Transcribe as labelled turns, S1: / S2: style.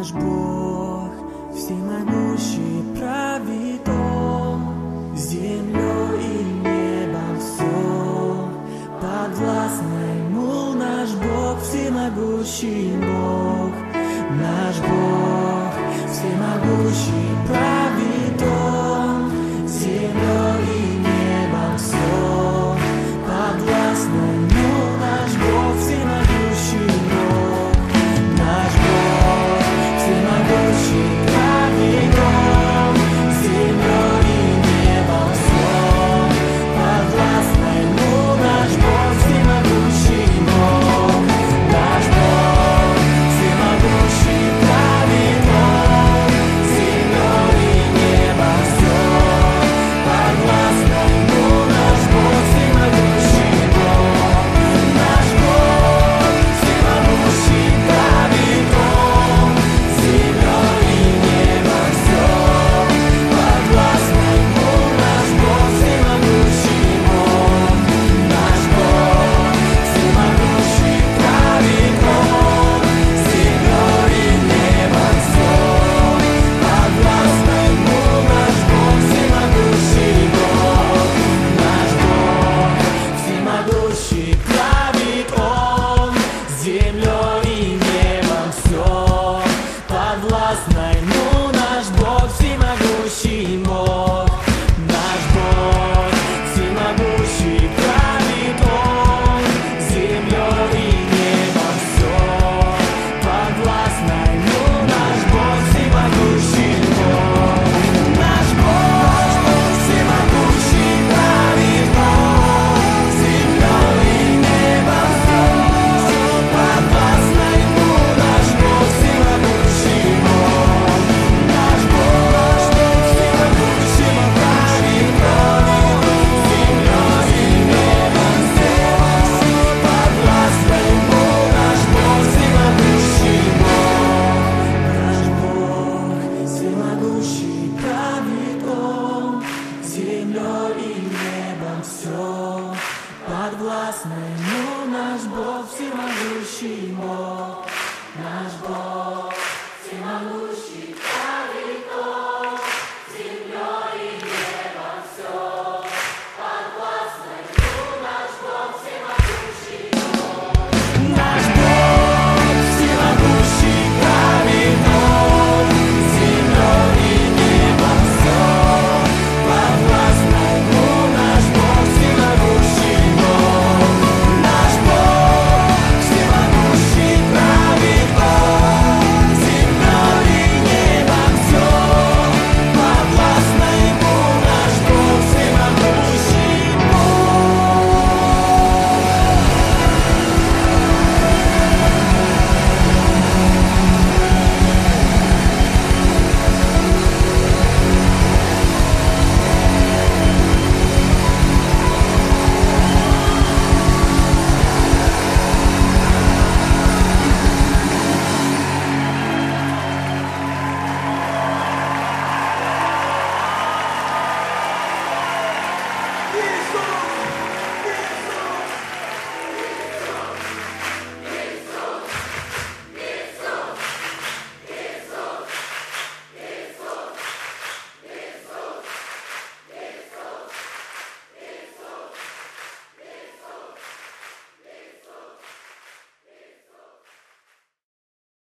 S1: Наш Бог всемогущий правит Он, землей и небом все подвластно Ему. Наш Бог всемогущий Бог, наш Бог всемогущий правит Он, землей и небом все подвластно Ему. Наш Бог всемогущий Бог, наш Бог всемогущий правит Он, землей и небом все подвластно Ему. Наш Бог всемогущий Бог, наш Бог всемогущий правит Он, землей и небом все подвластно Ему. Наш Бог всемогущий Бог, наш Бог всемогущий правит Он, землей и небом все подвластно Ему. Наш Бог всемогущий Бог, наш Бог всемогущий правит Он, землей и небом все подвластно Ему. Наш Бог всемогущий Бог, наш Бог всемогущий правит Он, землей и небом все подвластно Ему. Наш Бог всемогущий Бог, наш Бог всемогущий правит Он, землей и небом все подвластно Ему. Наш Бог всемогущий Бог, наш Бог всемогущий правит Он, землей и небом все подвластно Ему. Наш Бог всемогущий Бог, наш Бог всемогущий правит Он, землей и небом все подвластно Ему. Наш Бог всемогущий Бог, наш Бог всемогущий правит Он, землей и небом все подвластно Ему. Наш Бог всемогущий Бог, наш Бог всемогущий правит Он.